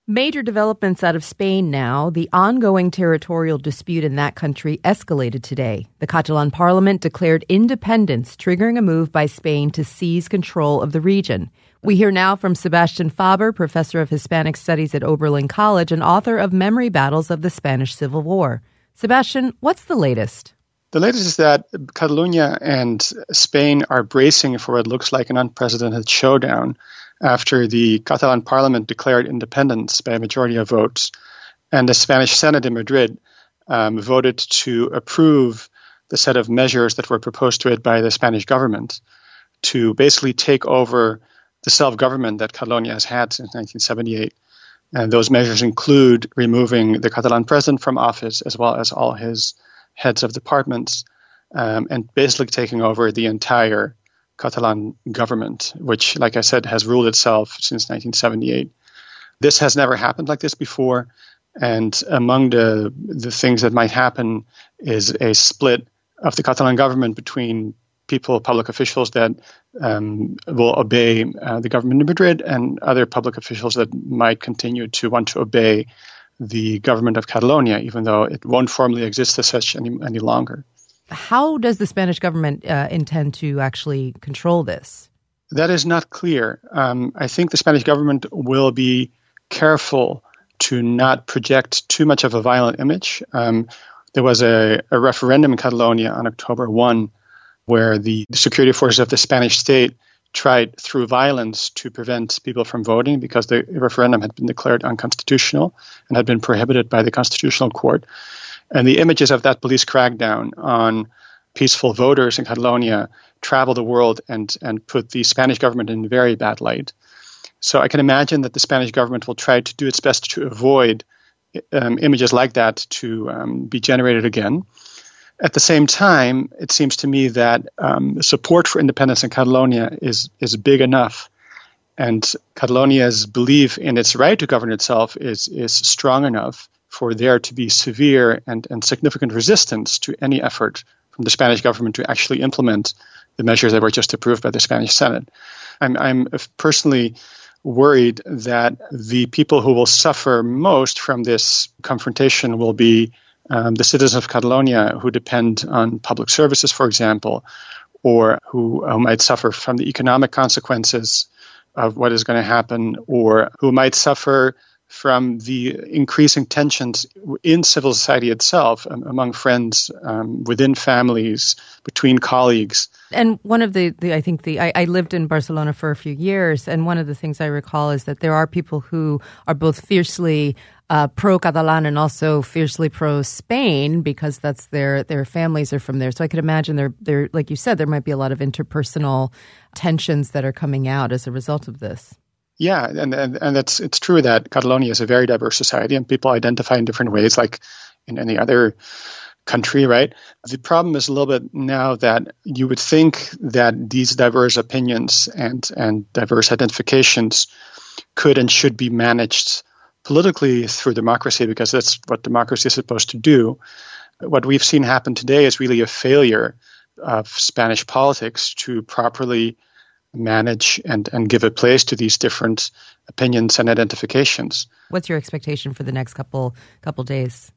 Major developments out of Spain now. The ongoing territorial dispute in that country escalated today. The Catalan parliament declared independence, triggering a move by Spain to seize control of the region. We hear now from Sebastian Faber, professor of Hispanic Studies at Oberlin College and author of Memory Battles of the Spanish Civil War. Sebastian, what's the latest? The latest is that Catalonia and Spain are bracing for what looks like an unprecedented showdown after the Catalan parliament declared independence by a majority of votes, and the Spanish Senate in Madrid voted to approve the set of measures that were proposed to it by the Spanish government to basically take over the self-government that Catalonia has had since 1978. And those measures include removing the Catalan president from office, as well as all his heads of departments, and basically taking over the entire Catalan government, which, like I said, has ruled itself since 1978. This has never happened like this before, and among the things that might happen is a split of the Catalan government between people, public officials that will obey the government in Madrid, and other public officials that might continue to want to obey the government of Catalonia, even though it won't formally exist as such any longer. How does the Spanish government intend to actually control this? That is not clear. I think the Spanish government will be careful to not project too much of a violent image. There was a referendum in Catalonia on October 1 where the security forces of the Spanish state tried through violence to prevent people from voting because the referendum had been declared unconstitutional and had been prohibited by the Constitutional Court. And the images of that police crackdown on peaceful voters in Catalonia travel the world and put the Spanish government in a very bad light. So I can imagine that the Spanish government will try to do its best to avoid images like that to be generated again. At the same time, it seems to me that support for independence in Catalonia is big enough, and Catalonia's belief in its right to govern itself is strong enough for there to be severe and significant resistance to any effort from the Spanish government to actually implement the measures that were just approved by the Spanish Senate. I'm personally worried that the people who will suffer most from this confrontation will be the citizens of Catalonia who depend on public services, for example, or who might suffer from the economic consequences of what is going to happen, or who might suffer from the increasing tensions in civil society itself, among friends, within families, between colleagues. And one of I lived in Barcelona for a few years, and one of the things I recall is that there are people who are both fiercely pro-Catalan and also fiercely pro-Spain because that's their families are from there. So I could imagine there, like you said, there might be a lot of interpersonal tensions that are coming out as a result of this. Yeah, and it's true that Catalonia is a very diverse society and people identify in different ways like in any other country, right? The problem is a little bit now that you would think that these diverse opinions and diverse identifications could and should be managed politically through democracy because that's what democracy is supposed to do. What we've seen happen today is really a failure of Spanish politics to properly manage and give a place to these different opinions and identifications. What's your expectation for the next couple days?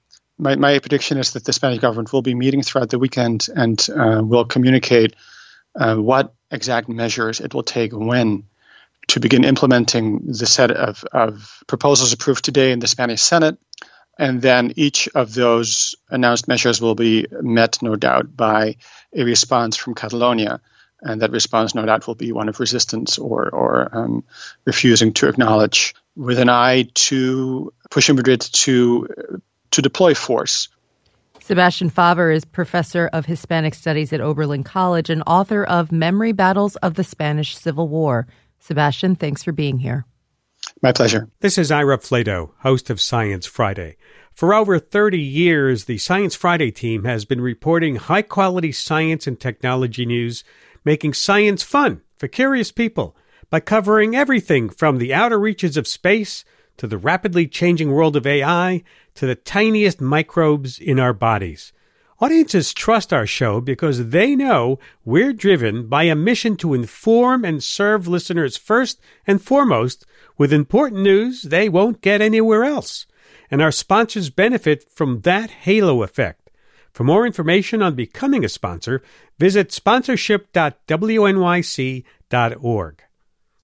My prediction is that the Spanish government will be meeting throughout the weekend and will communicate what exact measures it will take when to begin implementing the set of proposals approved today in the Spanish Senate. And then each of those announced measures will be met, no doubt, by a response from Catalonia. And that response, no doubt, will be one of resistance or refusing to acknowledge, with an eye to pushing Madrid to deploy force. Sebastian Faber is professor of Hispanic Studies at Oberlin College and author of Memory Battles of the Spanish Civil War. Sebastian, thanks for being here. My pleasure. This is Ira Flato, host of Science Friday. For over 30 years, the Science Friday team has been reporting high-quality science and technology news, making science fun for curious people by covering everything from the outer reaches of space to the rapidly changing world of AI to the tiniest microbes in our bodies. Audiences trust our show because they know we're driven by a mission to inform and serve listeners first and foremost with important news they won't get anywhere else. And our sponsors benefit from that halo effect. For more information on becoming a sponsor, visit sponsorship.wnyc.org.